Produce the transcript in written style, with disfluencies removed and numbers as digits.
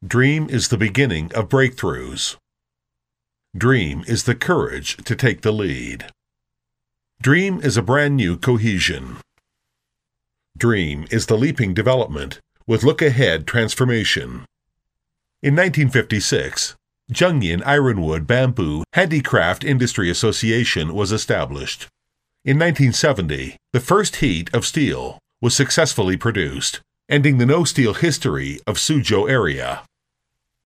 Dream is the beginning of breakthroughs. Dream is the courage to take the lead. Dream is a brand new cohesion. Dream is the leaping development with look-ahead transformation. In 1956, Zhengyin Ironwood Bamboo Handicraft Industry Association was established. In 1970, the first heat of steel was successfully produced, ending the no-steel history of Suzhou area.